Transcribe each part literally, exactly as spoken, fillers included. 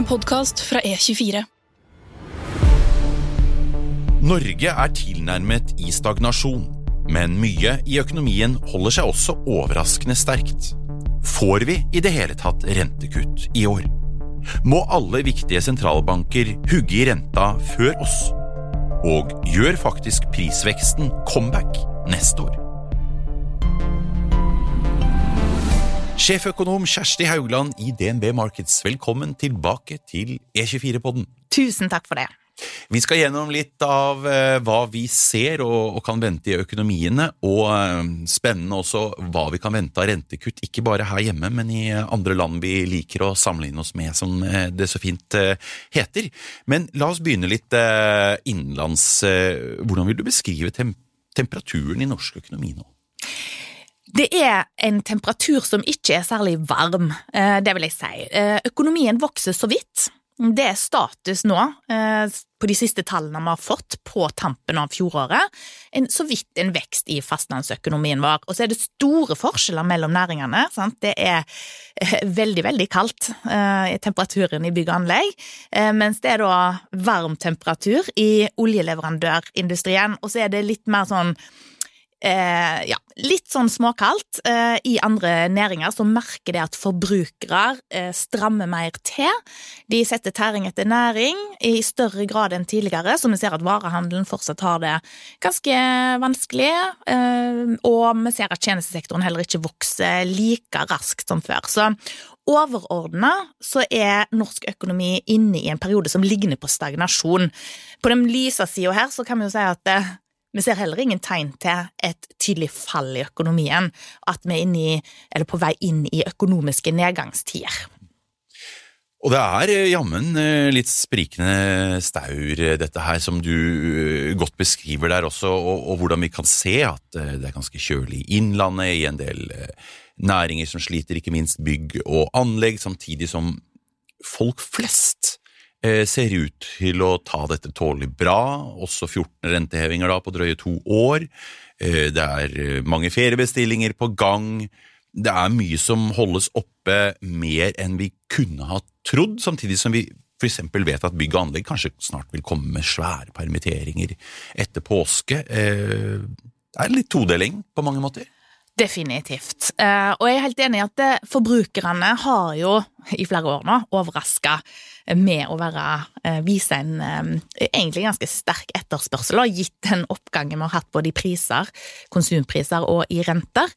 podcast fra E tjuefire. Norge er tilnærmet i stagnasjon, men mye i økonomien holder seg også overraskende sterkt. Får vi i det hele tatt rentekutt i år? Må alle viktige sentralbanker hugge i renta før oss? Og gjør faktisk prisveksten comeback neste år? Sjeføkonom Kjersti Haugland i D N B Markets, velkommen tilbake til E tjuefire-podden. Tusen takk for det. Vi skal gjennom litt av eh, hva vi ser og, og kan vente i økonomiene, og eh, spennende også hva vi kan vente av rentekutt, ikke bare her hjemme, men i andre land vi liker å sammenligne oss med, som eh, det så fint eh, heter. Men la oss begynne litt eh, innenlands. Eh, hvordan vil du beskrive tem- temperaturen i norsk økonomi nå? Det er en temperatur som ikke er særlig varm, eh, det vil jeg si. Eh, økonomien vokser så vidt. Det er status nå, eh, på de siste tallene vi har fått på tampen av fjoråret, en, så vidt en vekst i fastlandsøkonomien vår. Og så er det store forskjeller mellom næringene, sant? Det er eh, veldig, veldig kaldt eh, i temperaturen i bygg og anlegg, eh, mens det er da varm temperatur i oljeleverandørindustrien, og så er det litt mer sånn Eh, ja, litt sånn småkaldt eh, i andre næringer, så merker det at forbrukere eh, strammer mer til. De setter tæring etter næring i større grad enn tidligere, så vi ser at varehandelen fortsatt har det ganske vanskelig, eh, og vi ser at tjenestesektoren heller ikke vokser like raskt som før. Så overordnet så er norsk økonomi inne i en periode som ligner på stagnasjon. På den lyse siden her så kan vi jo si at eh, vi ser heller ingen tegn til et tydelig fall i økonomien, at vi er inne i, eller på vei inn i økonomiske nedgangstider. Og det er jammen litt sprikende staur dette her, som du godt beskriver der også, og, og hvordan vi kan se at det er ganske kjølig i innlandet, i en del næringer som sliter, ikke minst bygg og anlegg, samtidig som folk flest ser ut til å ta dette tålelig bra, også fjorten rentehevinger da på drøye to år. Det er mange feriebestillinger på gang. Det er mye som holdes oppe mer enn vi kunne ha trodd, samtidig som vi for eksempel vet at bygg og anlegg kanskje snart vil komme med svære permitteringer etter påske. Det er litt todeling på mange måter. Definitivt. Og jeg er helt enig i at forbrukerne har jo i flere år nå overrasket med å være, vise en egentlig ganske sterk etterspørsel, og gitt den oppgangen vi har hatt både i priser, konsumpriser og i renter.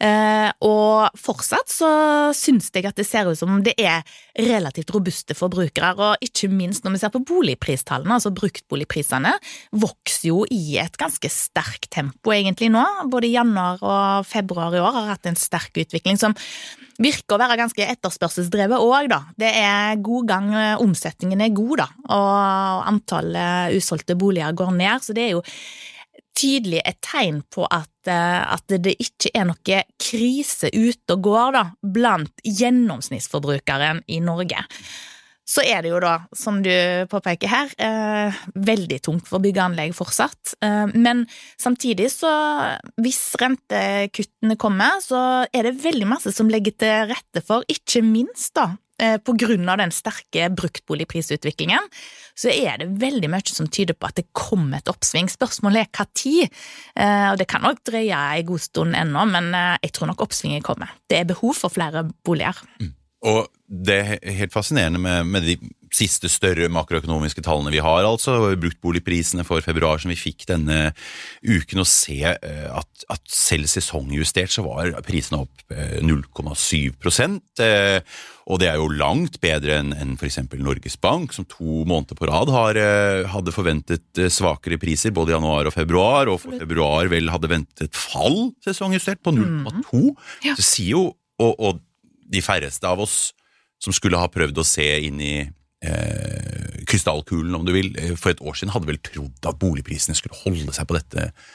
Og fortsatt så synes jeg at det ser ut som det er relativt robuste forbrukere, og ikke minst når vi ser på boligpristallene, altså bruktboligprisene, vokser jo i et ganske sterkt tempo egentlig nå. Både januar og februar i år har hatt en sterk utvikling som virker å være ganske etterspørselsdrevet også da. Det er god gang, omsetningen er god da, og antallet usolgte boliger går ned, så det er jo tydelig et tegn på at, at det ikke er noe krise ute og går da, blant gjennomsnittsforbrukeren i Norge. Så er det jo da, som du påpeker her, eh, veldig tungt for byggeanlegg fortsatt. Eh, men samtidig så, hvis rentekuttene kommer, så er det veldig masse som legger til rette for, ikke minst da, eh, på grunn av den sterke bruktboligprisutviklingen, så er det veldig mye som tyder på at det kommer et oppsving. Spørsmålet er hva tid, eh, og det kan nok drøye en god stund ennå, men eh, jeg tror nok oppsvinget kommer. Det er behov for flere boliger. Mm. Og det er helt fascinerende med, med de siste større makroøkonomiske tallene vi har, altså bruktboligprisene for februar som vi fikk denne uken, å se at, at selv sesongjustert så var prisene opp null komma syv prosent, og det er jo langt bedre enn, enn for eksempel Norges Bank, som to måneder på rad har, hadde forventet svakere priser, både i januar og februar, og for februar vel hadde ventet fall sesongjustert på null komma to. Mm. Ja. Så sier jo, og, og de færreste av oss som skulle ha prøvd å se inn i eh, krystallkulen, om du vil, for et år siden hadde vel trodd at boligprisene skulle holde seg på dette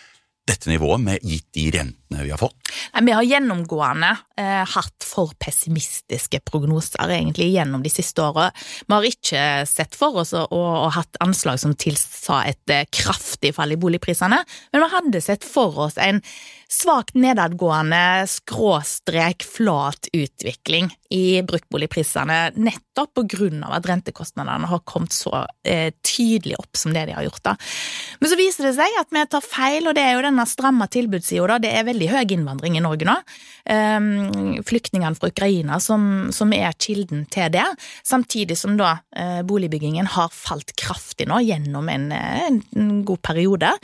dette nivået med gitt de rentene vi har fått? Nei, vi har gjennomgående eh, hatt for pessimistiske prognoser egentlig gjennom de siste årene. Vi har ikke sett for oss og, og hatt anslag som tilsa et eh, kraftig fall i boligprisene, men vi hadde sett for oss en svagt nedadgående skråstrek flat utvikling i bruktboligprisene nettopp på grunn av at rentekostnadene har kommet så eh, tydelig opp som det de har gjort da. Men så viser det seg at vi tar feil, og det er jo denne stramme tilbudssiden da. Det er veldig høy innvandring i Norge nå. Um, flyktningene fra Ukraina som, som er kilden til det, samtidig som da eh, boligbyggingen har falt kraftig nå gjennom en, en god periode.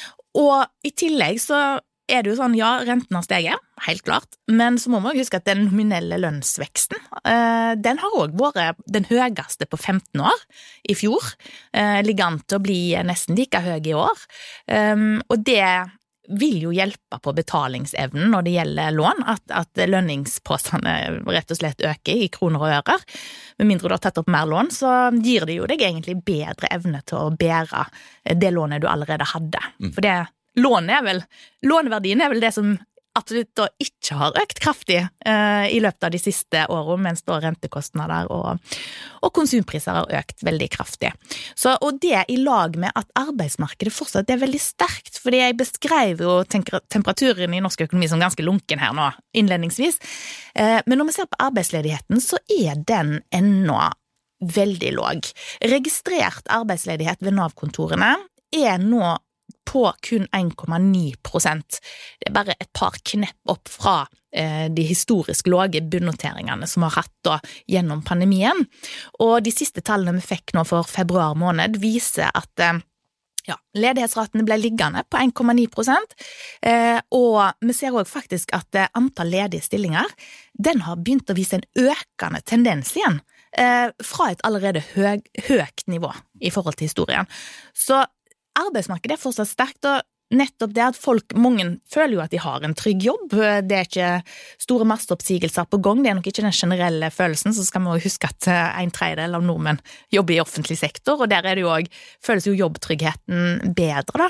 Og i tillegg så er det jo sånn, ja, renten har steget, helt klart, men så må man huske at den nominelle lønnsveksten, eh, den har også vært den høyeste på femten år i fjor, eh, ligger an til å bli nesten like høy i år, um, og det vil jo hjelpe på betalingsevnen når det gjelder lån, at, at lønningspåstandene rett og slett øker i kroner og ører. Med mindre du har tatt opp mer lån, så gir det jo deg egentlig bedre evne til å bære det lånet du allerede hadde. Mm. For det Lånet er vel, låneverdien er vel det som absolutt da ikke har økt kraftig eh, i løpet av de siste årene, mens da rentekostnader og, og konsumpriser har økt veldig kraftig. Så, og det i lag med at arbeidsmarkedet fortsatt er veldig sterkt, fordi jeg beskrev jo temperaturen i norsk økonomi som ganske lunken her nå, innledningsvis. Eh, men når vi ser på arbeidsledigheten, så er den ennå veldig låg. Registrert arbeidsledighet ved Nav-kontorene er nå på kun en komma ni prosent. Det er bare et par knepp opp fra eh, de historisk lave bunnnoteringene som har hatt da gjennom pandemien. Og de siste tallene vi fikk nå for februar måned viser at eh, ja, ledighetsratene ble liggende på en komma ni prosent, eh, og vi ser også faktisk at eh, antall ledige stillinger, den har begynt å vise en økende tendens igjen, eh, fra et allerede høg, høyt nivå i forhold til historien. Så arbeidsmarkedet er fortsatt sterkt, og nettopp det at folk, mange føler jo at de har en trygg jobb. Det er ikke store masteoppsigelser på gang, det er nok ikke den generelle følelsen, så skal vi også huske at en tredjedel av nordmenn jobber i offentlig sektor, og der er det jo også, føles jo jobbtryggheten bedre da.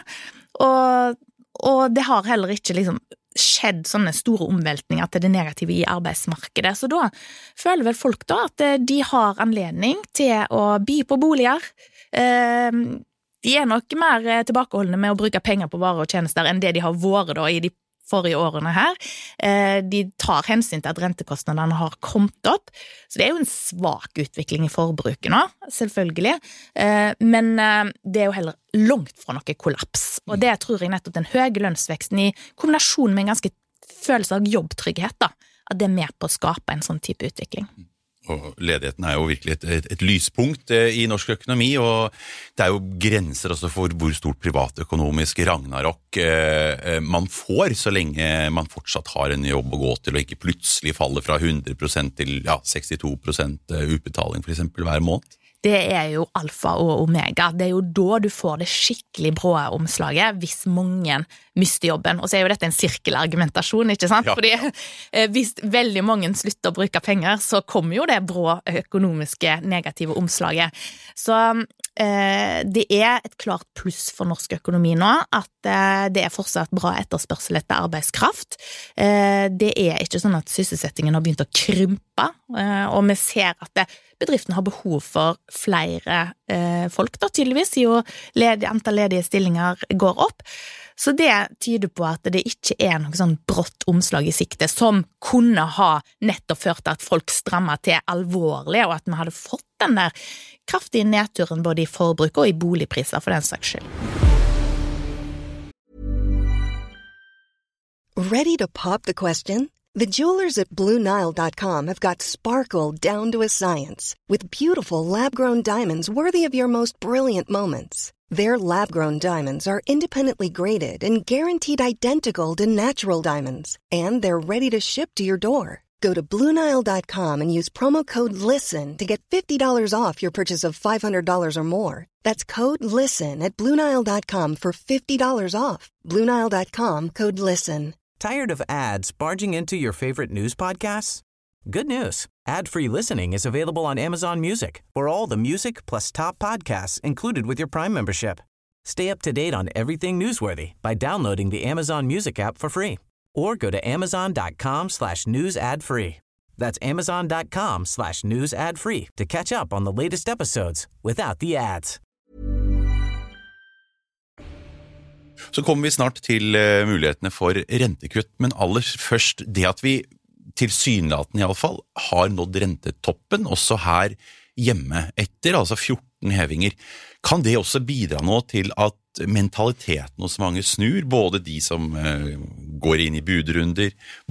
Og, og det har heller ikke liksom skjedd sånne store omveltninger til det negative i arbeidsmarkedet, så da føler vel folk da at de har anledning til å by på boliger, eh, De er nok mer tilbakeholdende med å bruke penger på varer og tjenester enn det de har vært da i de forrige årene her. De tar hensyn til at rentekostnadene har kommet opp, så det er jo en svak utvikling i forbruket nå, selvfølgelig, men det er jo heller langt fra noe kollaps, og det tror jeg nettopp den høye lønnsveksten i kombinasjon med en ganske følelse av jobbtrygghet da, at det er med på å skape en sånn type utvikling. Og ledigheten er jo virkelig et, et, et lyspunkt i norsk økonomi, og det er jo grenser også for hvor stort privatøkonomisk ragnarok eh, man får, så lenge man fortsatt har en jobb å gå til, og ikke plutselig faller fra hundre prosent til ja, sekstito prosent utbetaling for eksempel hver måned. Det er jo alfa og omega. Det er jo da du får det skikkelig brå omslaget hvis mange mister jobben. Og så er jo dette en sirkelargumentasjon, ikke sant? Ja. Fordi eh, hvis veldig mange slutter å bruke penger, så kommer jo det brå økonomiske negative omslaget. Så eh, det er et klart pluss for norsk økonomi nå, at eh, det er fortsatt bra etterspørsel etter arbeidskraft. Eh, det er ikke sånn at sysselsettingen har begynt å krympe, eh, og vi ser at det bedriften har behov for flere eh, folk da, tydeligvis, jo led, antall ledige stillinger går opp. Så det tyder på at det ikke er noe sånn brått omslag i sikte som kunne ha nettopp ført til at folk strammer til alvorlig, og at vi hadde fått den der kraftige nedturen både i forbruk og i boligpriser for den saks skyld. Ready to pop the question? The jewelers at Blue Nile dot com have got sparkle down to a science with beautiful lab-grown diamonds worthy of your most brilliant moments. Their lab-grown diamonds are independently graded and guaranteed identical to natural diamonds, and they're ready to ship to your door. Go to Blue Nile dot com and use promo code LISTEN to get fifty dollars off your purchase of five hundred dollars or more. That's code LISTEN at Blue Nile dot com for fifty dollars off. Blue Nile dot com, code LISTEN. Tired of ads barging into your favorite news podcasts? Good news. Ad-free listening is available on Amazon Music for all the music plus top podcasts included with your Prime membership. Stay up to date on everything newsworthy by downloading the Amazon Music app for free or go to amazon.com slash news ad free. That's amazon.com slash news ad free to catch up on the latest episodes without the ads. Så kommer vi snart til uh, mulighetene for rentekutt, men aller først det at vi tilsynelatende i alle fall har nådd rentetoppen også her hjemme etter, altså fjorten hevinger. Kan det også bidra nå til at mentaliteten hos mange snur, både de som uh, går inn i budrunder,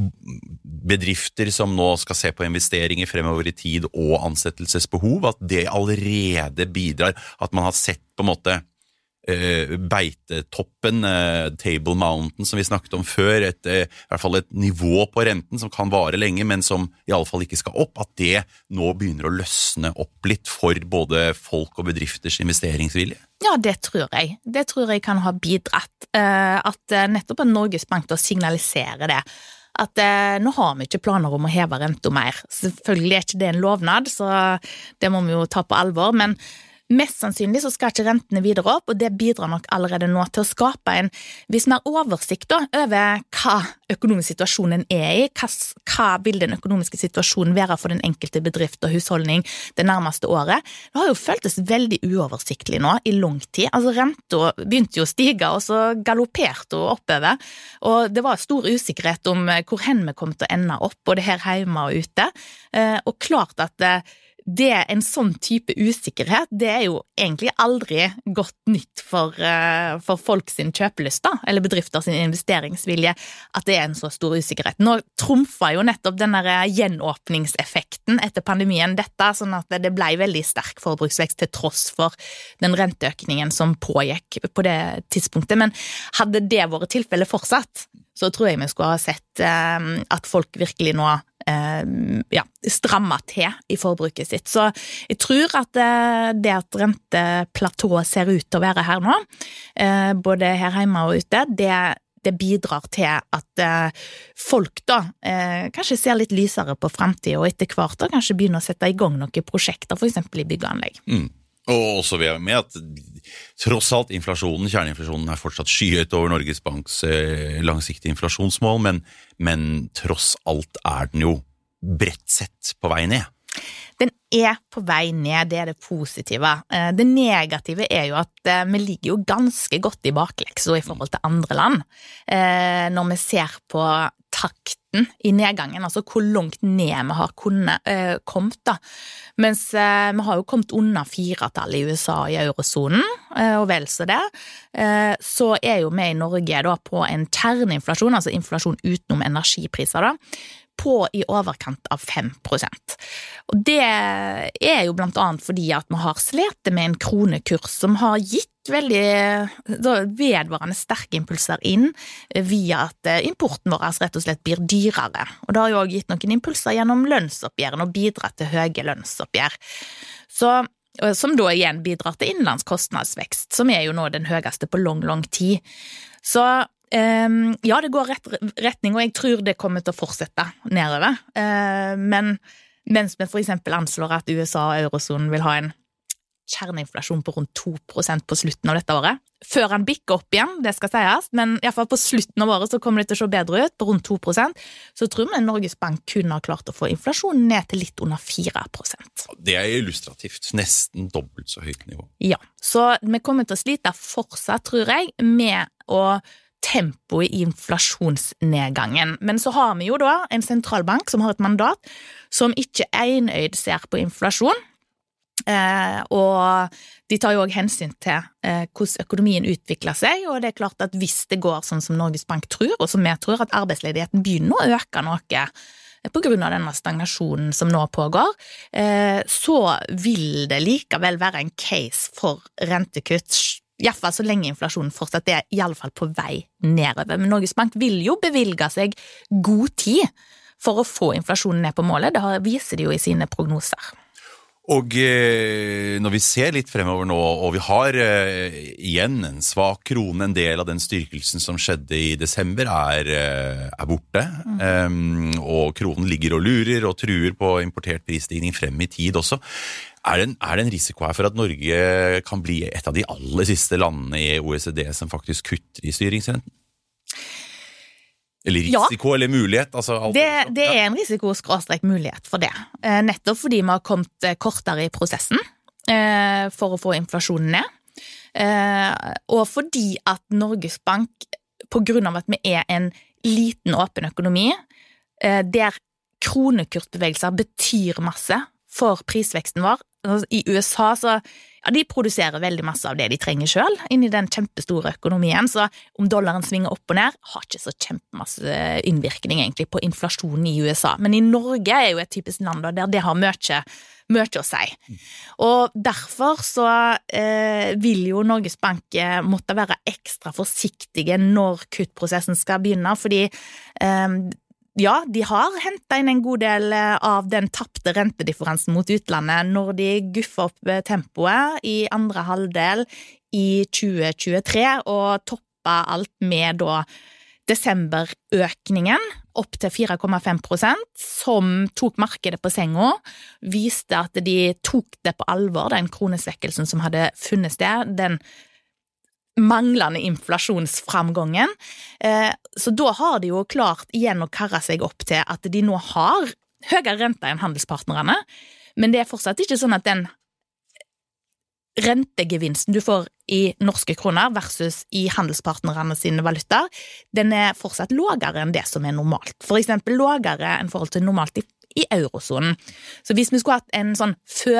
bedrifter som nå skal se på investeringer fremover i tid og ansettelsesbehov, at det allerede bidrar, at man har sett på en måte Uh, beitetoppen, uh, Table Mountain som vi snakket om før, et, uh, i hvert fall et nivå på renten som kan vare lenge, men som i alle fall ikke skal opp, at det nå begynner å løsne opp litt for både folk og bedrifters investeringsvilje? Ja, det tror jeg. Det tror jeg kan ha bidratt. Uh, at uh, nettopp at Norges Bank da signaliserer det. At uh, nå har vi ikke planer om å heve renta mer. Selvfølgelig er ikke det en lovnad, så det må vi jo ta på alvor, men mest sannsynlig så skal ikke rentene videre opp, og det bidrar nok allerede nå til å skape en viss mer oversikt da, over hva økonomisk situasjonen er i, hva, hva vil den økonomiske situasjonen være for den enkelte bedrift og husholdning det nærmeste året. Det har jo føltes veldig uoversiktlig nå i lang tid. Altså renta begynte jo å stige, og så galopperte hun oppover, og det var stor usikkerhet om hvor hen vi kom til å ende opp, både her hjemme og ute, og klart at det er en sånn type usikkerhet, det er jo egentlig aldri godt nytt for, uh, for folk sin kjøpelyst da, eller bedrifter sin investeringsvilje, at det er en så stor usikkerhet. Nå trumfer jo nettopp denne gjenåpningseffekten etter pandemien dette, sånn at det ble veldig sterk forbruksvekst til tross for den renteøkningen som pågikk på det tidspunktet, men hadde det vært tilfellet fortsatt, så tror jeg vi skulle ha sett uh, at folk virkelig nå uh, ja, strammer til i forbruket sitt. Så jeg tror at uh, det at renteplatået ser ut til å være her nå, uh, både her hjemme og ute, det, det bidrar til at uh, folk da uh, kanskje ser litt lysere på fremtiden, og etter hvert da kanskje begynner å sette i gang noen prosjekter, for eksempel i byggeanlegg. Mm. Og også med at tross alt inflasjonen, kjerneinflasjonen er fortsatt skyhøyt over Norges Banks eh, langsiktige inflasjonsmål, men, men tross alt er den jo bredt sett på vei ned. Den er på vei ned, det er det positive. Det negative er jo at vi ligger jo ganske godt i bakleksa i forhold til andre land. Når vi ser på takten i nedgangen, altså hvor langt ned vi har kunnet, eh, kommet da. Mens eh, vi har jo kommet under firetall i U S A i eurozonen, eh, og vel så det, eh, så er jo vi i Norge da på en kjerneinflasjon, altså inflasjon utenom energipriser da, på i overkant av fem prosent. Og det er jo blant annet fordi at vi har slet med en kronekurs som har gitt veldig da, vedvarende sterke impulser inn via at importen vår rett og slett blir dyrere. Og det har jo også gitt noen impulser gjennom lønnsoppgjøren og bidratt til høye lønnsoppgjør. Så, som da igjen bidrar til innlandskostnadsvekst, som er jo nå den høyeste på lang, lang tid. Så Um, ja, det går rett retning, og jeg tror det kommer til å fortsette nedover. Uh, men mens vi for eksempel anslår at U S A og eurozonen vil ha en kjerneinflasjon på rundt to prosent på slutten av dette året, før han bikker opp igjen, det skal sies, men i hvert fall på slutten av året så kommer det til å se bedre ut, på rundt to prosent, så tror vi Norges Bank kunne ha klart å få inflasjonen ned til litt under fire prosent. Det er illustrativt, nesten dobbelt så høyt nivå. Ja, så vi kommer til å slite fortsatt, tror jeg, med å tempo i inflasjonsnedgangen. Men så har vi jo da en sentralbank som har et mandat som ikke enøyd ser på inflasjon, eh, og de tar jo også hensyn til eh, hvordan økonomien utvikler seg, og det er klart at hvis det går sånn som Norges Bank tror, og som vi tror at arbeidsledigheten begynner å øke noe på grunn av denne stagnasjonen som nå pågår, eh, så vil det likevel være en case for rentekutt, i hvert fall så lenge inflasjonen fortsatt er i alle fall på vei nedover. Men Norges Bank vil jo bevilge seg god tid for å få inflasjonen ned på målet. Det viser de jo i sine prognoser. Og eh, når vi ser litt fremover nå, og vi har eh, igjen en svak krone, en del av den styrkelsen som skjedde i desember er, eh, er borte, mm. um, og kronen ligger og lurer og truer på importert prisstigning frem i tid også. Er det, en, er det en risiko her for at Norge kan bli et av de aller siste landene i O E C D som faktisk kutter i styringsrenten? Eller risiko, ja. Eller mulighet? Altså alt det, det er en risiko-skråstrek mulighet for det. Eh, nettopp fordi vi har kommet kortere i prosessen eh, for å få inflasjonen ned. Eh, og fordi at Norges Bank, på grunn av at vi er en liten åpen økonomi, eh, der kronekursbevegelser betyr masse for prisveksten vår. I U S A så ja, de produserer veldig masse av det de trenger selv inn i den kjempestore økonomien, så om dollaren svinger opp og ned, har ikke så kjempemasse innvirkning egentlig på inflasjonen i U S A. Men i Norge er jo et typisk land der det har mye, mye å si. Og derfor så eh, vil jo Norges Bank måtte være ekstra forsiktige når kuttprosessen skal begynne, fordi eh, ja, de har hentet inn en god del av den tappte rentedifferensen mot utlandet når de guffer opp tempoet i andre halvdel i tjue tjuetre og toppa alt med da desemberøkningen opp til fire komma fem prosent, som tok markedet på senga, viste at de tok det på alvor, den kronesvekkelsen som hadde funnet sted, den manglende inflasjonsframgången. Så da har de jo klart igjen å karre seg opp til at de nå har høyere renter enn handelspartnerne, men det er fortsatt ikke sånn at den rentegevinsten du får i norske kroner versus i handelspartnerne sine valutaer, den er fortsatt lavere enn det som er normalt. For eksempel lavere enn forhold til normalt i i eurozonen. Så hvis vi skulle hatt en sånn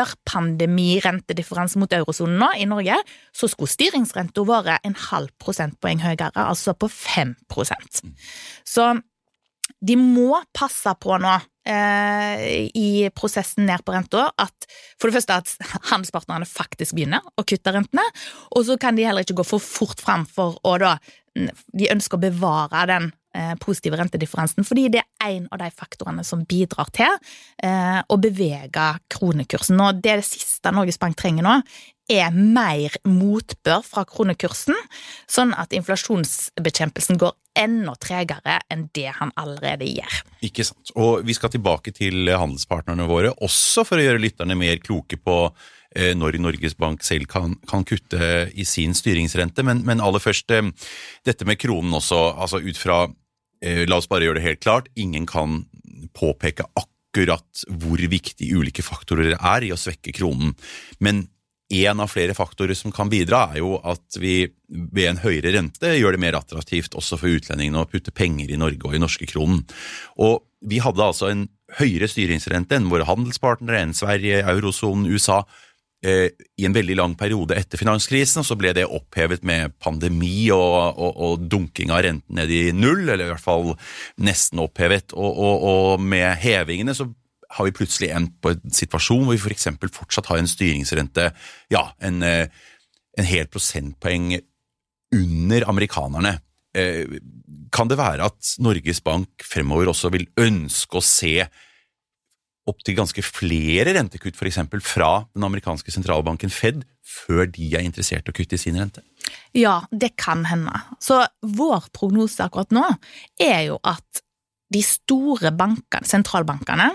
før-pandemi-rentedifferanse mot eurozonen nå i Norge, så skulle styringsrenten være en halv prosentpoeng høyere, altså på fem prosent. Så de må passe på nå eh, i prosessen ned på renta, at for det første at handelspartnerne faktisk begynner å kutte rentene, og så kan de heller ikke gå for fort frem for å da, de ønsker å bevare den positive rentedifferensen, fordi det er en av de faktorene som bidrar til eh, å bevege kronekursen. Og det, det siste Norges Bank trenger nå er mer motbør fra kronekursen, sånn at inflasjonsbekjempelsen går enda tregere enn det han allerede gjør. Ikke sant. Og vi skal tilbake til handelspartnerne våre, også for å gjøre lytterne mer kloke på eh, når Norges Bank selv kan, kan kutte i sin styringsrente. Men, men aller først, eh, dette med kronen også, altså ut fra la oss bare gjøre det helt klart, ingen kan påpeke akkurat hvor viktig ulike faktorer er i å svekke kronen. Men en av flere faktorer som kan bidra er jo at vi ved en høyere rente gjør det mer attraktivt også for utlendingene å putte penger i Norge og i norske kronen. Og vi hadde altså en høyere styringsrente enn våre handelspartnere, enn Sverige, Eurozonen, U S A, i en veldig lang periode etter finanskrisen, og så ble det opphevet med pandemi og, og, og dunking av renten ned i null, eller i hvert fall nesten opphevet, og, og, og med hevingene så har vi plutselig endt på en situasjon hvor vi for eksempel fortsatt har en styringsrente, ja, en, en hel prosentpoeng under amerikanerne. Kan det være at Norges Bank fremover også vil ønske å se opp til ganske flere rentekutt, for eksempel fra den amerikanske sentralbanken Fed, før de er interessert i å kutte i sin rente? Ja, det kan hende. Så vår prognose akkurat nå er jo at de store bankene, sentralbankene,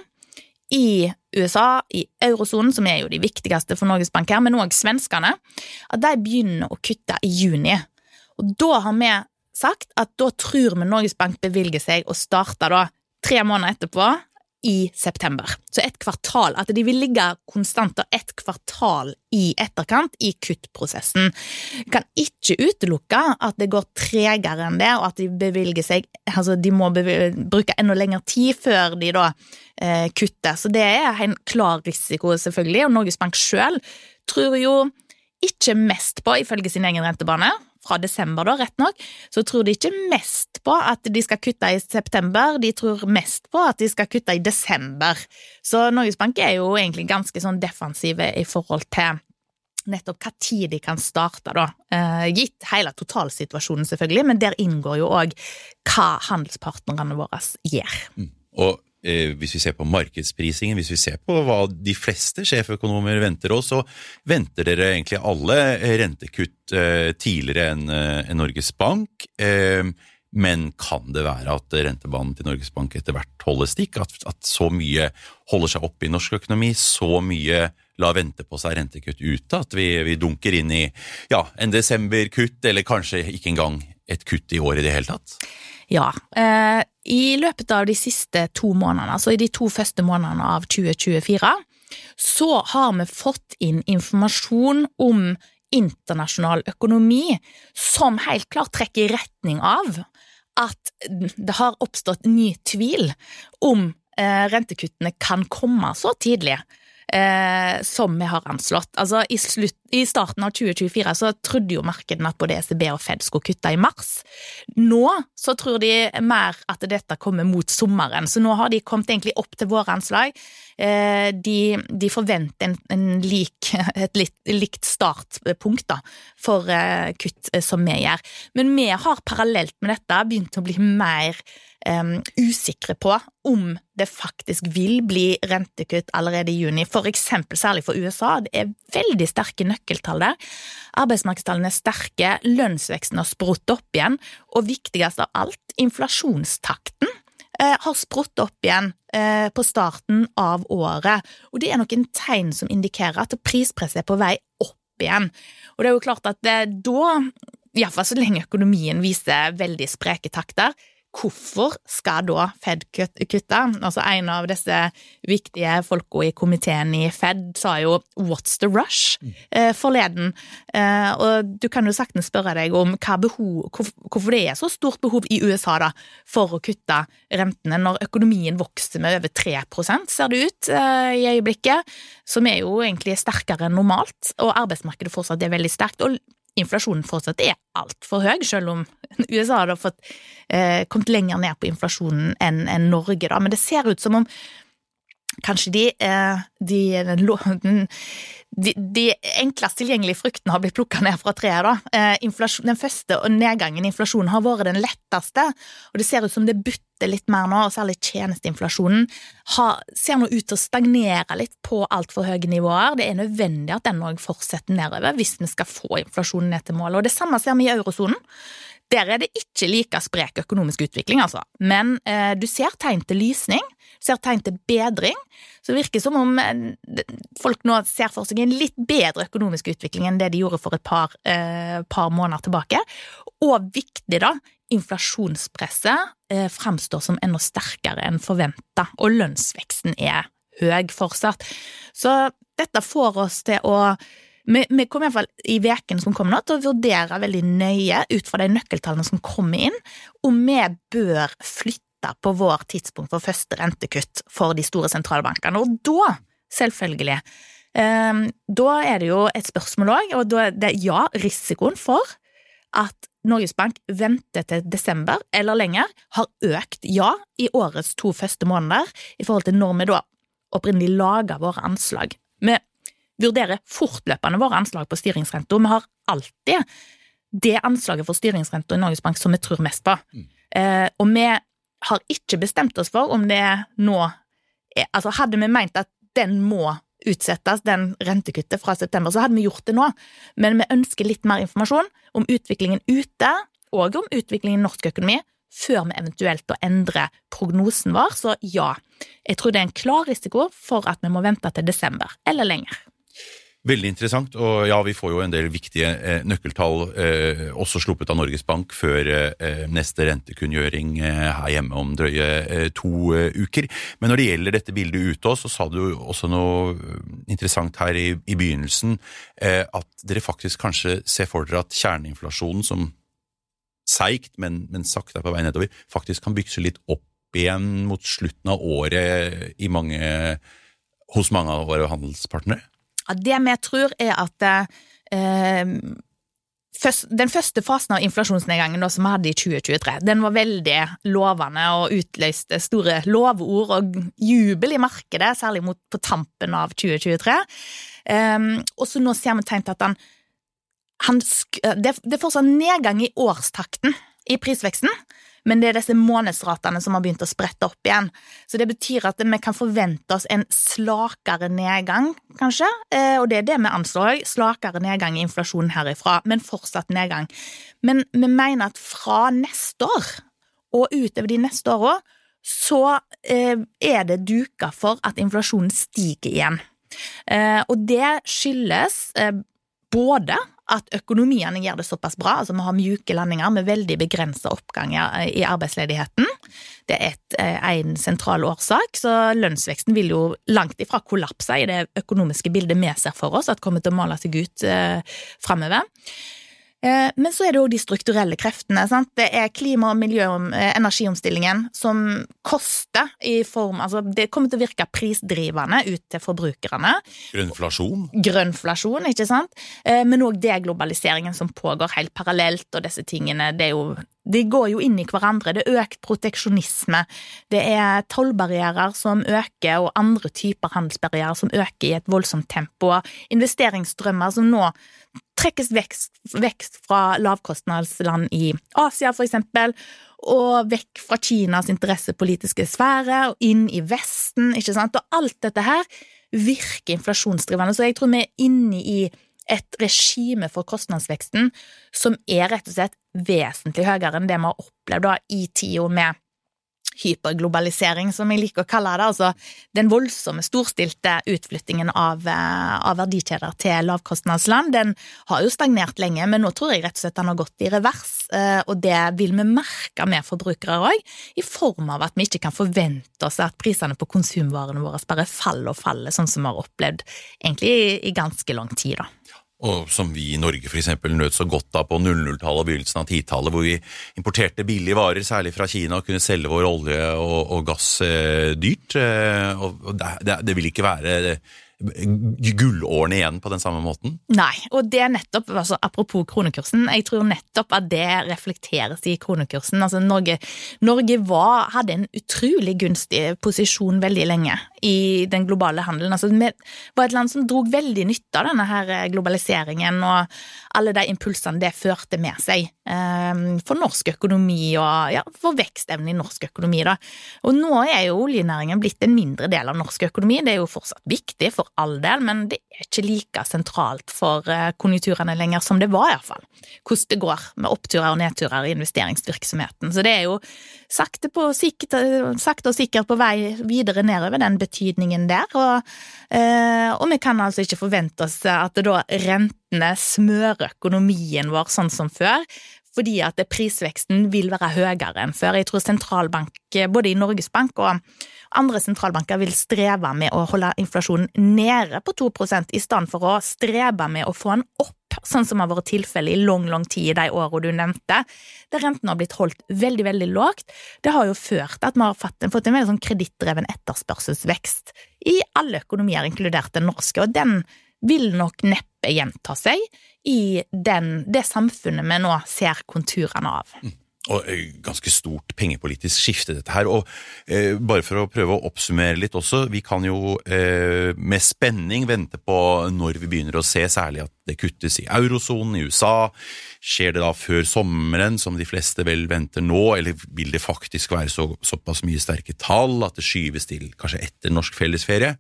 i U S A, i eurozonen, som er jo de viktigste for Norges Bank her, men også svenskene, at de begynner å kutte i juni. Og da har vi sagt at da tror vi Norges Bank bevilger seg og starter da tre måneder etterpå, i september. Så et kvartal, at de vil ligge konstant og et kvartal i etterkant i kuttprosessen. Kan ikke utelukke at det går tregere enn det, og at de bevilger seg, altså de må bevilge, bruke enda lengre tid før de da eh, kutter. Så det er en klar risiko selvfølgelig, og Norges Bank selv tror jo ikke mest på, ifølge sin egen rentebane, fra desember da, rett nok, så tror de ikke mest på at de skal kutte i september, de tror mest på at de skal kutte i desember. Så Norges Bank er jo egentlig ganske sånn defensive i forhold til nettopp hva tid de kan starte da, eh, gitt hele totalsituasjonen selvfølgelig, men der inngår jo også hva handelspartnerne våre gjør. Mm. Og eh, hvis vi ser på markedsprisingen, hvis vi ser på hva de fleste sjeføkonomer venter oss, så venter dere egentlig alle rentekutt eh, tidligere enn eh, Norges Bank. Eh, men kan det være at rentebanen til Norges Bank etter hvert holder stikk? At, at så mye holder seg opp i norsk økonomi, så mye la vente på seg rentekutt ute, at vi, vi dunker inn i ja, en desemberkutt, eller kanskje ikke engang et kutt i år i det hele tatt? Ja, eh, i løpet av de siste to månedene, altså i de to første månedene av tjue tjuefire, så har vi fått inn informasjon om internasjonal økonomi som helt klart trekker i retning av at det har oppstått ny tvil om eh, rentekuttene kan komme så tidlig eh, som vi har anslått. Altså i, slutt, i starten av tjue tjuefire så trodde jo markedene at både E C B og Fed skulle kutte i mars. Nå så tror de mer at dette kommer mot sommeren, så nå har de kommet egentlig opp til våre anslag. Eh, de, de forventer en, en lik, et litt, likt startpunkt da, for eh, kutt eh, som vi gjør. Men vi har parallelt med dette begynt å bli mer eh, usikre på om det faktisk vil bli rentekutt allerede i juni. For eksempel særlig for U S A. Det er veldig sterke nøkkeltall der. Arbeidsmarkedstallene er sterke, lønnsveksten har sprutt opp igjen, og viktigst av alt, inflasjonstakten har sprutt opp igjen eh, på starten av året, og det er noen tegn som indikerer at prispresset er på vei opp igjen. Og det er jo klart at det, da, i hvert fall så lenge økonomien viser veldig spreke takter, hvorfor skal da Fed kutte? Altså en av disse viktige folka i komiteen i Fed sa jo «What's the rush?» eh, forleden. Eh, og du kan jo saktens spørre deg om hva behov, hvor, hvorfor det er så stort behov i U S A da, for å kutte rentene når økonomien vokser med over tre prosent, ser det ut eh, i øyeblikket, som er jo egentlig sterkere enn normalt, og arbeidsmarkedet fortsatt er veldig sterkt, og inflasjonen fortsatt er alt for høy, selv om U S A har fått, eh, kommet lenger ned på inflasjonen enn, enn Norge. Da. Men det ser ut som om kanskje de, eh, de, de, de enklest tilgjengelige fruktene har blitt plukket ned fra treet. Da. Eh, inflasjon, den første nedgangen i inflasjonen har vært den letteste, og det ser ut som det butter litt mer nå, og særlig tjenesteinflasjonen har, ser nå ut til å stagnere litt på alt for høye nivåer. Det er nødvendig at den også fortsetter nedover hvis vi skal få inflasjonen ned til målet. Og det samme ser vi i eurozonen. Der er det ikke like sprek økonomisk utvikling, altså. Men eh, du ser tegn til lysning, du ser tegn til bedring, så det virker som om eh, folk nå ser for seg en litt bedre økonomisk utvikling enn det de gjorde for et par, eh, par måneder tilbake. Og viktig da, inflasjonspresset eh, fremstår som enda sterkere enn forventet, og lønnsveksten er høy fortsatt. Så dette får oss til å Vi, vi kommer i hvert fall i veken som kommer nå til å vurdere veldig nøye ut fra de nøkkeltallene som kommer inn, om vi bør flytte på vår tidspunkt for første rentekutt for de store sentralbankene. Og da, selvfølgelig, eh, da er det jo et spørsmål også, og da er det ja, risikoen for at Norges Bank venter til desember eller lenger har økt, ja, i årets to første måneder i forhold til når vi da opprinnelig lager våre anslag. Vi vurderer fortløpende våre anslag på styringsrente, og vi har alltid det anslaget for styringsrente i Norges Bank som vi tror mest på. Mm. Eh, og vi har ikke bestemt oss for om det nå er, altså hadde vi meint at den må utsettes, den rentekuttet fra september, så hadde vi gjort det nå. Men vi ønsker litt mer informasjon om utviklingen ute, og om utviklingen i norsk økonomi, før vi eventuelt da endrer prognosen vår. Så ja, jeg tror det er en klar risiko for at vi må vente til desember, eller lenger. Veldig interessant, og ja, vi får jo en del viktige eh, nøkkeltall eh, også sluppet av Norges Bank før eh, neste rentekunngjøring eh, her hjemme om drøye eh, to eh, uker. Men når det gjelder dette bildet ute også, så sa du også noe interessant her i, i begynnelsen, eh, at dere faktisk kanskje ser for dere at kjerneinflasjonen som seigt, men, men sakte på vei nedover, faktisk kan bykse litt opp igjen mot slutten av året i mange, hos mange av våre handelspartnere? Ja, det vi tror er at eh, først, den første fasen av inflasjonsnedgangen da, som vi hadde i tjue tjuetre, den var veldig lovende og utløste store lovord og jubel i markedet, særlig mot, på tampen av tjue tjuetre. Eh, og så nå ser vi tegn til at han, han det, det er fortsatt nedgang i årstakten i prisveksten, men det er disse månedsratene som har begynt å sprette opp igjen. Så det betyr at vi kan forvente oss en slakere nedgang, kanskje, og det er det vi anslår, slakere nedgang i inflasjonen herifra, men fortsatt nedgang. Men vi mener at fra neste år, og utover de neste årene, så er det duket for at inflasjonen stiger igjen. Og det skyldes både at økonomiene gjør det såpass bra, altså vi har mjuke landinger med veldig begrenset oppgang i arbeidsledigheten. Det er et, en sentral årsak, så lønnsveksten vil jo langt ifra kollapse i det økonomiske bildet vi ser for oss, at kommer til å male seg ut eh, fremover. Men så er det også de strukturelle kreftene, sant? Det er klima- og miljø- og energiomstillingen som koster i form, altså det kommer til å virke prisdrivende ut til forbrukerne. Grønnflasjon. Grønnflasjon, ikke sant? Men også deglobaliseringen som pågår helt parallelt, og disse tingene, det er jo, de går jo inn i hverandre. Det er økt proteksjonisme, det er tollbarrierer som øker, og andre typer handelsbarrierer som øker i et voldsomt tempo, investeringsstrømmer som nå trekkes vekst, vekst fra lavkostnadsland i Asia for eksempel, og vekk fra Kinas interessepolitiske sfære, og inn i Vesten, ikke sant? Og alt dette her virker inflasjonsdrivende, så jeg tror vi er inne i et regime for kostnadsveksten som er rett og slett vesentlig høyere enn det vi har opplevd da, i tida med hyperglobalisering, som jeg liker å kalle det, altså den voldsomme storstilte utflyttingen av, av verdikjeder til lavkostnadsland, den har jo stagnert lenge, men nå tror jeg rett og slett den har gått i revers, og det vil vi merke med forbrukere også, i form av at vi ikke kan forvente oss at prisene på konsumvarene våre bare faller og faller, sånn som vi har opplevd egentlig i, i ganske lang tid da. Og som vi i Norge for eksempel nøt så godt da på null null-tallet og begynnelsen av ti-tallet, hvor vi importerte billige varer, særlig fra Kina, og kunne selge vår olje og, og gass eh, dyrt. Eh, og det, det vil ikke være gullårene igjen på den samme måten? Nei, og det er nettopp, altså, apropos kronekursen, jeg tror nettopp at det reflekteres i kronekursen. Altså Norge, Norge var, hadde en utrolig gunstig posisjon veldig lenge i den globale handelen. Altså vi var et land som drog veldig nytte av denne her globaliseringen og alle de impulsene det førte med seg um, for norsk økonomi og ja, for vekstevnen i norsk økonomi da. Og nå er jo oljenæringen blitt en mindre del av norsk økonomi. Det er jo fortsatt viktig for all del, men det er ikke like sentralt for konjunkturene lenger som det var i hvert fall. Hvordan det går med oppturer og nedturer i investeringsvirksomheten. Så det er jo sakte, på, sakte, sakte og sikkert på vei videre nedover den betydningen der, og, eh, og vi kan altså ikke forvente oss at det da rentene smører økonomien vår sånn som før, fordi at prisveksten vil være høyere enn før. Jeg tror sentralbank, både i Norges Bank og andre sentralbanker vil strebe med å holde inflasjonen nede på to prosent i stedet for å strebe med å få den opp, sånn som har vært tilfelle i lang, lang tid i de årene du nevnte, der renten har blitt holdt veldig, veldig lågt. Det har jo ført at vi har fått en, fått en veldig sånn kredittdreven etterspørselsvekst i alle økonomier, inkludert den norske, og den vil nok neppe gjenta seg i den, det samfunnet vi nå ser konturene av. Mm. Og ganske stort pengepolitisk skifte dette her, og eh, bare for å prøve å oppsummere litt også, vi kan jo eh, med spenning vente på når vi begynner å se særlig at det kuttes i eurozonen i U S A. Skjer det da før sommeren, som de fleste vel venter nå, eller vil det faktisk være så, såpass mye sterke tall at det skyves til kanskje etter norsk fellesferie?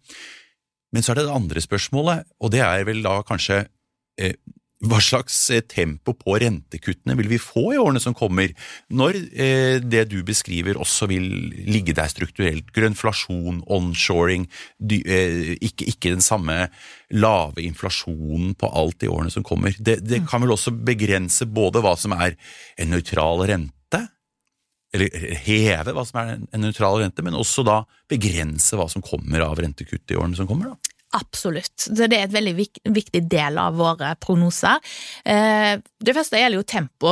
Men så er det det andre spørsmålet, og det er vel da kanskje eh, hva slags tempo på rentekuttene vil vi få i årene som kommer, når eh, det du beskriver også vil ligge der strukturelt, grønnflasjon, onshoring, dy, eh, ikke, ikke den samme lave inflasjonen på alt i årene som kommer. Det, det kan vel også begrense både hva som er en nøytral rente, eller heve hva som er en nøytral rente, men også da begrense hva som kommer av rentekutt i årene som kommer da. Absolutt. Det er et veldig vik- viktig del av våre prognoser. Eh, det første gjelder jo tempo.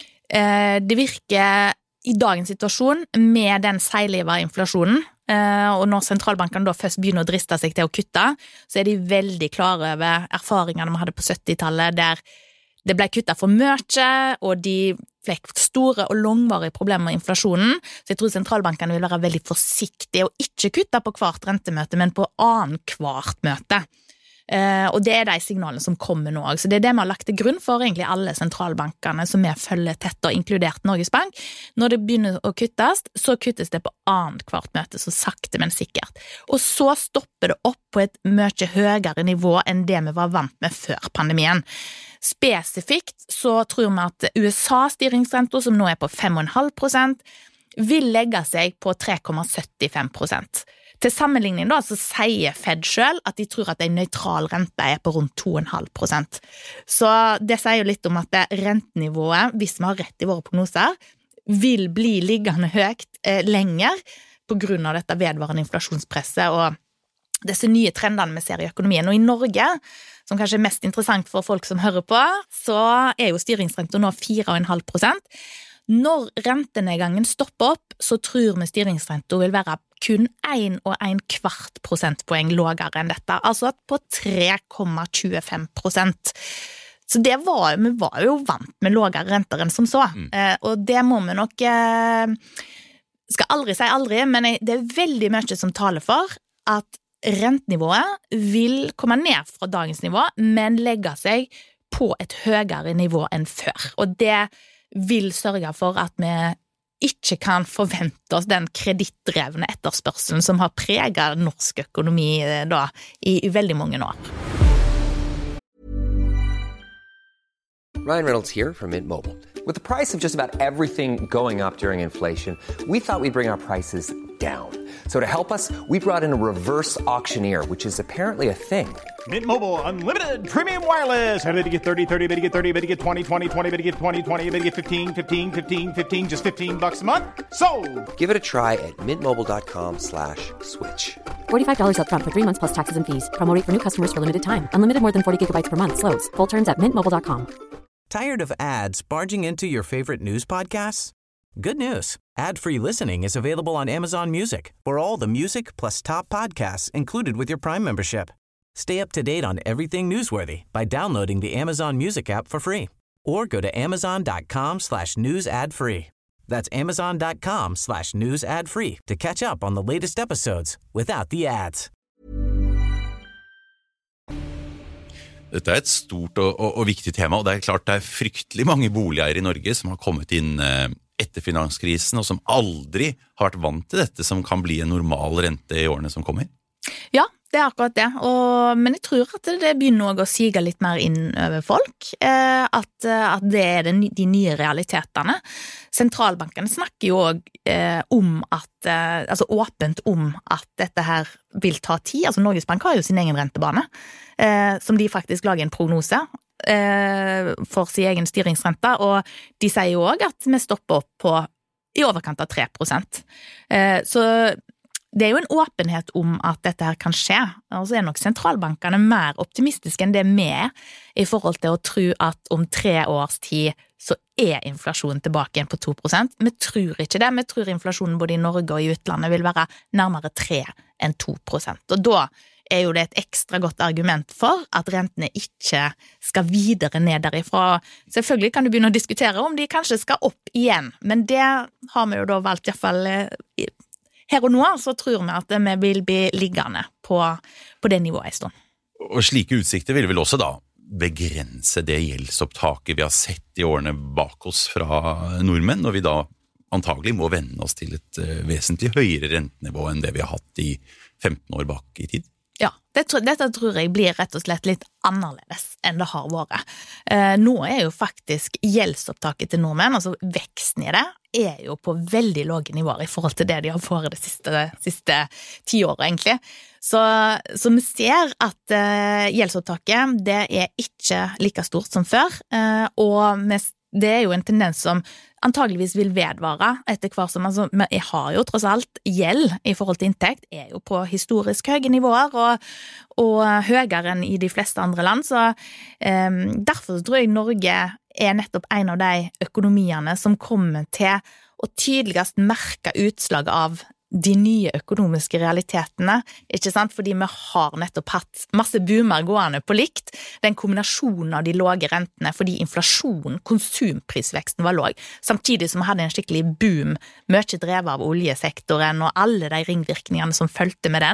Eh, det virker i dagens situasjon med den seigliva inflasjonen, eh, og når sentralbankene da først begynner å driste seg til å kutte, så er de veldig klare over erfaringene vi hadde på syttitallet, der det ble kuttet for mye, og de fikk store og langvarige problemer med inflasjonen, så jeg tror sentralbankene vil være veldig forsiktige og ikke kutte på hvert rentemøte, men på annen hvert møte. Uh, og det er de signalene som kommer nå. Så det er det vi har lagt til grunn for egentlig alle sentralbankene som vi følger tett, og inkludert Norges Bank. Når det begynner å kuttes, så kuttes det på annet kvart møte, så sakte, men sikkert. Og så stopper det opp på et mye høyere nivå enn det vi var vant med før pandemien. Spesifikt så tror vi at U S A-styringsrenta, som nå er på fem komma fem prosent, vil legge seg på tre komma syttifem prosent. Til sammenligning da, så sier Fed selv at de tror at en nøytral rente er på rundt to komma fem prosent. Så det sier jo litt om at det rentenivået, hvis vi har rett i våre prognoser, vil bli liggende høyt eh, lenger på grunn av dette vedvarende inflasjonspresset og disse nye trendene vi ser i økonomien. Og i Norge, som kanskje er mest interessant for folk som hører på, så er jo styringsrenten nå fire komma fem prosent. Når rentenedgangen stopper opp, så tror vi styringsrenten vil være kun en og en kvart prosentpoeng lavere enn dette, altså på tre komma tjuefem prosent. Så det var, vi var jo vant med lavere renter enn som så, mm. eh, og det må vi nok, eh, skal aldri si aldri, men det er veldig mye som taler for at rentenivået vil komme ned fra dagens nivå, men legge seg på et høyere nivå enn før. Og det vil sørge for at vi ikke kan forvente oss den kredittdrevne etterspørselen som har preget norsk økonomi da, i, i veldig mange år. Ryan Reynolds here from Mint Mobile. With the price of just about everything going up during inflation, we thought we'd bring our prices down. So to help us, we brought in a reverse auctioneer, which is apparently a thing. Mint Mobile Unlimited Premium Wireless. How to get thirty, thirty, how to get thirty, how to get twenty, twenty, twenty, how to get twenty, twenty, how to get fifteen, fifteen, fifteen, fifteen, just fifteen bucks a month? Sold! Give it a try at mintmobile.com slash switch. forty-five dollars up front for three months plus taxes and fees. Promo rate for new customers for limited time. Unlimited more than forty gigabytes per month. Slows full terms at mint mobile dot com. Tired of ads barging into your favorite news podcasts? Good news. Ad-free listening is available on Amazon Music for all the music plus top podcasts included with your Prime membership. Stay up to date on everything newsworthy by downloading the Amazon Music app for free or go to amazon.com slash news ad free. That's amazon.com slash news ad free to catch up on the latest episodes without the ads. Dette er et stort og, og, og viktig tema, og det er klart det er fryktelig mange boligeiere i Norge som har kommet inn eh, etter finanskrisen, og som aldri har vært vant til dette, som kan bli en normal rente i årene som kommer. Ja, det er akkurat det, og, men jeg tror at det begynner å sige litt mer inn over folk, eh, at, at det er det, de nye realitetene. Sentralbankene snakker jo også eh, om at, eh, altså åpent om at dette her vil ta tid. Altså Norges Bank har jo sin egen rentebane, eh, som de faktisk lager en prognose eh, for sin egen styringsrente, og de sier jo også at vi stopper opp på i overkant av tre prosent. Eh, så det er jo en åpenhet om at dette her kan skje, og så er nok sentralbankene mer optimistiske enn det vi er i forhold til å tro at om tre års tid så er inflasjonen tilbake igjen på to prosent. Vi tror ikke det, vi tror inflasjonen både i Norge og i utlandet vil være nærmere tre enn to prosent, og da er jo det et ekstra godt argument for at rentene ikke skal videre ned derifra. Selvfølgelig kan du begynne å diskutere om de kanskje skal opp igjen, men det har vi jo da valgt i hvert fall her og nå, så tror vi at vi vil bli liggende på, på det nivået en stund. Og slike utsikter vil vel også da begrense det gjeldsopptaket vi har sett i årene bak oss fra nordmenn, når vi da antagelig må vende oss til et uh, vesentlig høyere rentenivå enn det vi har hatt i femten år bak i tid. Ja, det, dette tror jeg blir rett og slett litt annerledes enn det har vært. Eh, nå er jo faktisk gjeldsopptaket til nordmenn, altså veksten i det, er jo på veldig lave nivåer i forhold til det de har vært det siste, siste ti året egentlig. Så, så vi ser at eh, gjeldsopptaket, det er ikke like stort som før, eh, og vi, det er jo en tendens som antageligvis vil vedvare etter hver som, altså, vi har jo tross alt gjeld i forhold til inntekt, er jo på historisk høye nivåer, og, og høyere enn i de fleste andre land, så um, derfor tror jeg Norge er nettopp en av de økonomiene som kommer til å tydeligst merke utslag av de nye økonomiske realitetene, ikke sant? Fordi vi har nettopp hatt masse boomer gående på likt, den kombinasjonen av de lave rentene, fordi inflasjonen, konsumprisveksten var låg, samtidig som vi hadde en skikkelig boom, mye drevet av oljesektoren og alle de ringvirkningene som følte med den,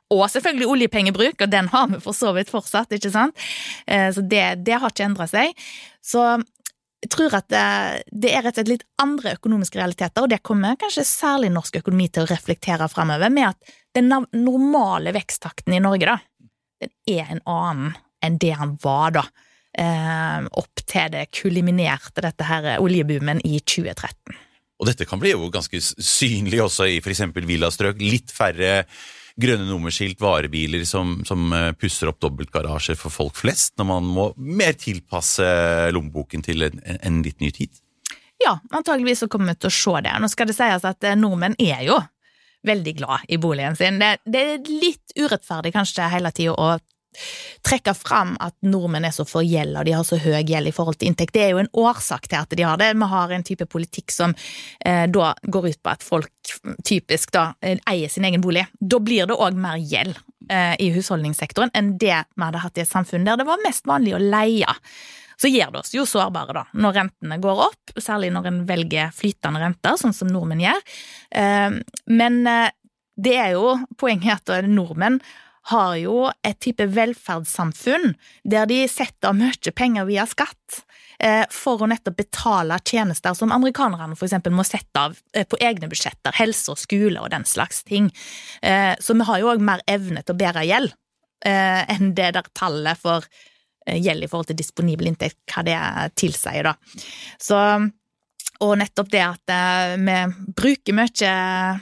og selvfølgelig oljepengebruk, og den har vi for så vidt fortsatt, ikke sant? Så det, det har ikke endret seg. Så jeg tror at det, det er rett og slett litt andre økonomiske realiteter, og det kommer kanskje særlig norsk økonomi til å reflektere fremover, med at den normale veksttakten i Norge da, den er en annen enn det han var da, eh, opp til det kuliminerte dette her oljeboomen i tjue tretten. Og dette kan bli jo ganske synlig også i for eksempel villastrøk, litt færre grønne nummerskilt, varebiler som, som pusser opp dobbeltgarasjer for folk flest, når man må mer tilpasse lommeboken til en, en litt ny tid. Ja, antageligvis så kommer vi til å se det. Nå skal det sies at nordmenn er jo veldig glad i boligen sin. Det, det er litt urettferdig kanskje hele tiden å trekke fram at nordmenn er så for gjeld, og de har så høy gjeld i forhold til inntekt. Det er jo en årsak til at de har det. Vi har en type politikk som eh, da går ut på at folk typisk da eier sin egen bolig. Da blir det også mer gjeld eh, i husholdningssektoren enn det vi hadde hatt i et samfunn der det var mest vanlig å leie. Så gjør det oss jo sårbare da, når rentene går opp, særlig når en velger flytende renter, sånn som nordmenn gjør. Eh, men eh, det er jo poenget at nordmenn har jo et type velferdssamfunn der de setter mye penger via skatt eh, for å nettopp betale tjenester som amerikanerne for eksempel må sette av eh, på egne budsjetter, helse og skole og den slags ting. Eh, så vi har jo også mer evne til å bære gjeld eh, enn det der tallet for eh, gjeld i forhold til disponibel inntekt, hva det tilsier da. Så, og nettopp det at eh, vi bruker mye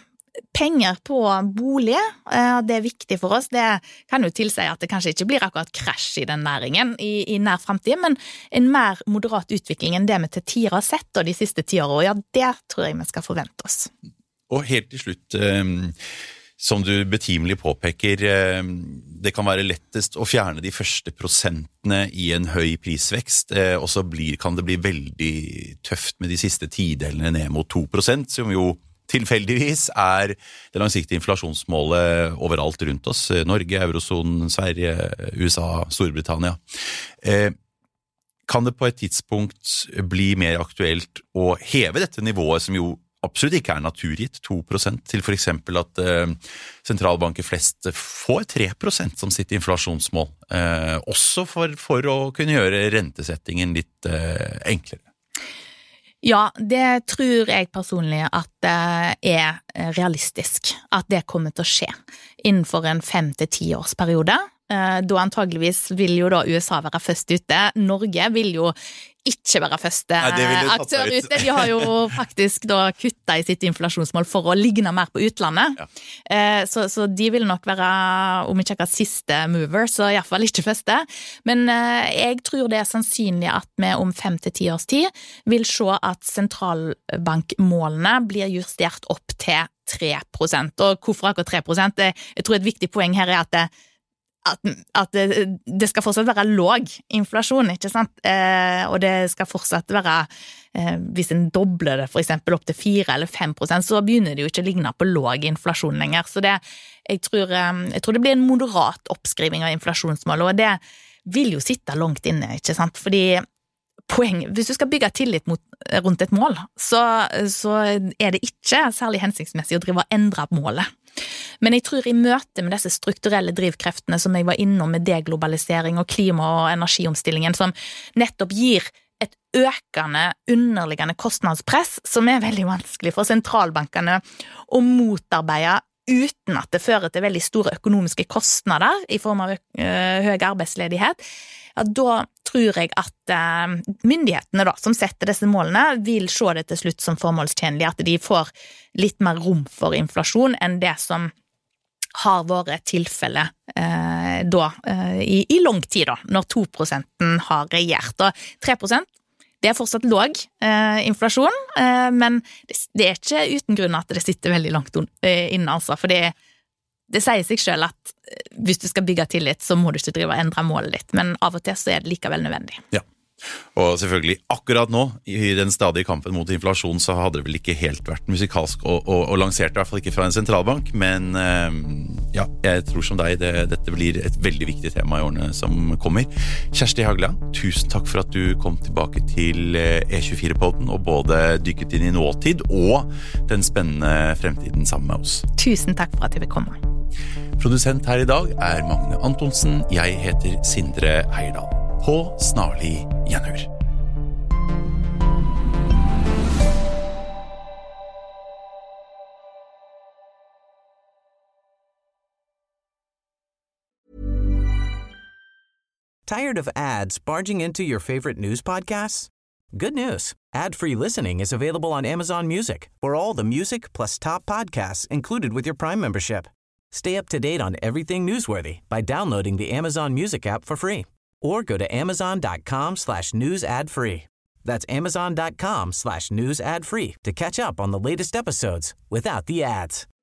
penger på bolig, det er viktig for oss. Det kan jo tilsi at det kanskje ikke blir akkurat krasj i den næringen i, i nær fremtid, men en mer moderat utvikling enn det vi til tider har sett da, de siste ti årene, og ja, det tror jeg vi skal forvente oss. Og helt til slutt, som du betimelig påpeker, det kan være lettest å fjerne de første prosentene i en høy prisvekst, og så blir, kan det bli veldig tøft med de siste tidelene ned mot to prosent, som jo tilfeldigvis er det langsiktige inflasjonsmålet overalt rundt oss. Norge, Eurozonen, Sverige, U S A, Storbritannia. Eh, kan det på et tidspunkt bli mer aktuelt å heve dette nivået, som jo absolutt ikke er naturgitt, to prosent, til for eksempel at eh, sentralbanker flest får tre prosent som sitt inflasjonsmål, eh, også for, for å kunne gjøre rentesettingen litt eh, enklere? Ja, det tror jeg personlig at det er realistisk, at det kommer til å skje innenfor en fem til ti års periode. Da antageligvis vil jo da U S A være først ute. Norge vil jo ikke være første aktør ute. De har jo faktisk da kuttet i sitt inflasjonsmål for å ligne mer på utlandet. Ja. Så, så de vil nok være, om ikke akkurat siste mover, så i hvert fall ikke første. Men jeg tror det er sannsynlig at vi om fem til ti års tid vil se at sentralbankmålene blir justert opp til tre prosent. Og hvorfor akkurat tre prosent? Jeg tror et viktig poeng her er at det At, at det, det skal fortsatt være låg inflasjon, ikke sant? Eh, og det skal fortsatt være, eh, hvis en dobler det for eksempel opp til fire eller fem prosent, så begynner det jo ikke å ligne på låg inflasjon lenger. Så det, jeg, tror, eh, jeg tror det blir en moderat oppskriving av inflasjonsmålet, og det vil jo sitte langt inne, ikke sant? Fordi poeng, hvis du skal bygge tillit mot, rundt et mål, så, så er det ikke særlig hensiktsmessig å drive og endre målet. Men jeg tror i møte med disse strukturelle drivkreftene som jeg var innom med deglobalisering og klima- og energiomstillingen, som nettopp gir et økende, underliggende kostnadspress, som er veldig vanskelig for sentralbankene å motarbeide uten at det fører til veldig store økonomiske kostnader i form av høy arbeidsledighet, ja, da tror jeg at eh, myndighetene da, som setter disse målene, vil se det til slutt som formålstjenlig, at de får litt mer rom for inflasjon enn det som har vært tilfelle eh, da, eh, i, i lang tid da, når to prosenten har regjert. Og tre prosent, det er fortsatt låg eh, inflasjon, eh, men det, det er ikke uten grunn at det sitter veldig langt inne, altså, for det Det sier seg selv at hvis du skal bygge tillit, så må du ikke drive og endre målet ditt, men av og til så er det likevel nødvendig. Ja, og selvfølgelig akkurat nå, i den stadige kampen mot inflasjon, så hadde det vel ikke helt vært musikalsk og, og, og lansert, i hvert fall ikke fra en sentralbank, men ja, jeg tror som deg, det, dette blir et veldig viktig tema i årene som kommer. Kjersti Hagland, tusen takk for at du kom tilbake til E tjuefire-podden, og både dykket inn i nåtid og den spennende fremtiden sammen med oss. Tusen takk for at jeg vil komme. Produsent her i dag er Magne Antonsen. Jeg heter Sindre Heierdal. På snarlig gjenhør. Tired of ads barging into your favorite news podcasts? Good news. Ad-free listening is available on Amazon Music for all the music plus top podcasts included with your Prime membership. Stay up to date on everything newsworthy by downloading the Amazon Music app for free or go to amazon.com slash news ad free. That's amazon.com slash news ad free to catch up on the latest episodes without the ads.